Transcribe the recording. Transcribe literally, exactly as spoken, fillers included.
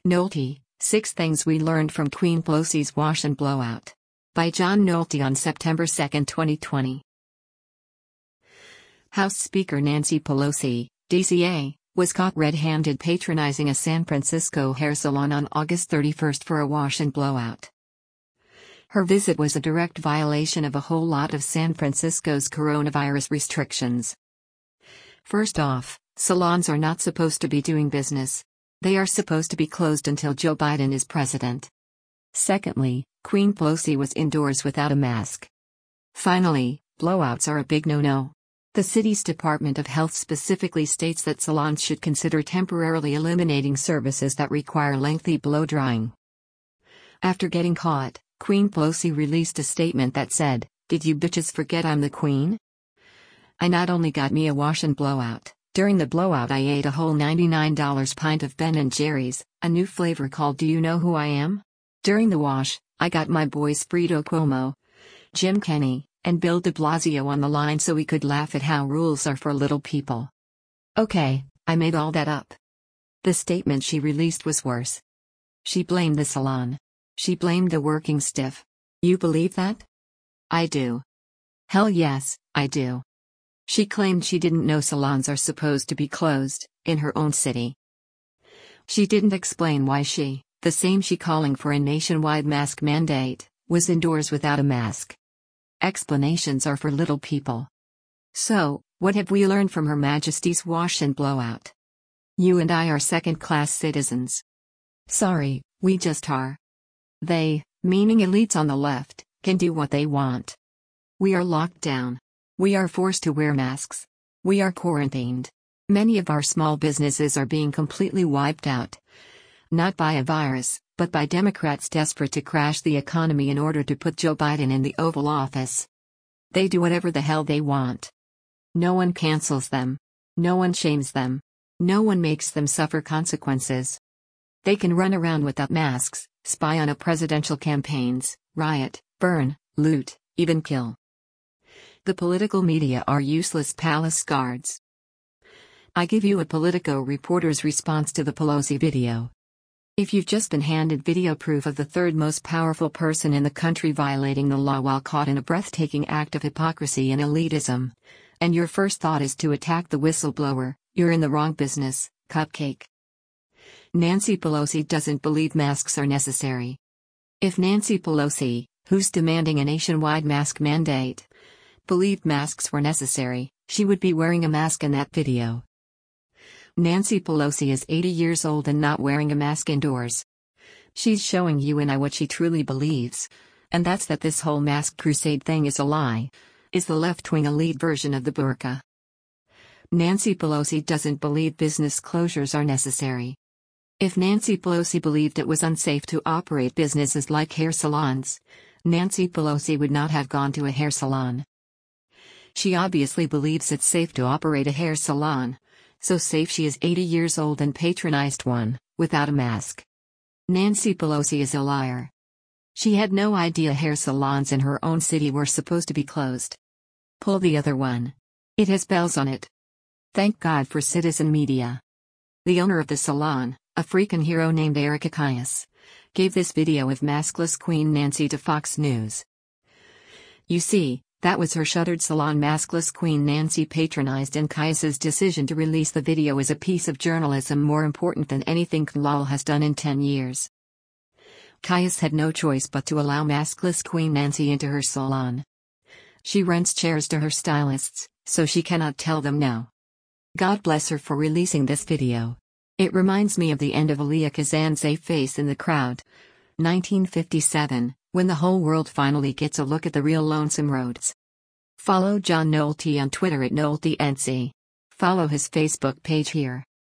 Nolte, Six Things We Learned from Queen Pelosi's Wash and Blowout. By John Nolte on September second, twenty twenty. House Speaker Nancy Pelosi, D C A, was caught red-handed patronizing a San Francisco hair salon on August thirty-first for a wash and blowout. Her visit was a direct violation of a whole lot of San Francisco's coronavirus restrictions. First off, salons are not supposed to be doing business. They are supposed to be closed until Joe Biden is president. Secondly, Queen Pelosi was indoors without a mask. Finally, blowouts are a big no-no. The city's Department of Health specifically states that salons should consider temporarily eliminating services that require lengthy blow-drying. After getting caught, Queen Pelosi released a statement that said, "Did you bitches forget I'm the queen? I not only got me a wash and blowout, during the blowout I ate a whole ninety-nine dollar pint of Ben and Jerry's, a new flavor called Do You Know Who I Am? During the wash, I got my boys Fredo Cuomo, Jim Kenney, and Bill de Blasio on the line so we could laugh at how rules are for little people. Okay, I made all that up." The statement she released was worse. She blamed the salon. She blamed the working stiff. You believe that? I do. Hell yes, I do. She claimed she didn't know salons are supposed to be closed, in her own city. She didn't explain why she, the same she calling for a nationwide mask mandate, was indoors without a mask. Explanations are for little people. So, what have we learned from Her Majesty's wash and blowout? You and I are second-class citizens. Sorry, we just are. They, meaning elites on the left, can do what they want. We are locked down. We are forced to wear masks. We are quarantined. Many of our small businesses are being completely wiped out. Not by a virus, but by Democrats desperate to crash the economy in order to put Joe Biden in the Oval Office. They do whatever the hell they want. No one cancels them. No one shames them. No one makes them suffer consequences. They can run around without masks, spy on a presidential campaigns, riot, burn, loot, even kill. The political media are useless palace guards. I give you a Politico reporter's response to the Pelosi video. If you've just been handed video proof of the third most powerful person in the country violating the law while caught in a breathtaking act of hypocrisy and elitism, and your first thought is to attack the whistleblower, you're in the wrong business, cupcake. Nancy Pelosi doesn't believe masks are necessary. If Nancy Pelosi, who's demanding a nationwide mask mandate, believed masks were necessary, she would be wearing a mask in that video. Nancy Pelosi is eighty years old and not wearing a mask indoors. She's showing you and I what she truly believes, and that's that this whole mask crusade thing is a lie, is the left-wing elite version of the burqa. Nancy Pelosi doesn't believe business closures are necessary. If Nancy Pelosi believed it was unsafe to operate businesses like hair salons, Nancy Pelosi would not have gone to a hair salon. She obviously believes it's safe to operate a hair salon, so safe she is eighty years old and patronized one, without a mask. Nancy Pelosi is a liar. She had no idea hair salons in her own city were supposed to be closed. Pull the other one. It has bells on it. Thank God for citizen media. The owner of the salon, a freaking hero named Erica Kayes, gave this video of maskless Queen Nancy to Fox News. You see, that was her shuttered salon maskless Queen Nancy patronized, and Kayes' decision to release the video is a piece of journalism more important than anything K N L A L has done in ten years. Kayes had no choice but to allow maskless Queen Nancy into her salon. She rents chairs to her stylists, so she cannot tell them no. God bless her for releasing this video. It reminds me of the end of Elia Kazan's A Face in the Crowd, nineteen fifty-seven, when the whole world finally gets a look at the real Lonesome Rhodes. Follow John Nolte on Twitter at Nolte N C. Follow his Facebook page here.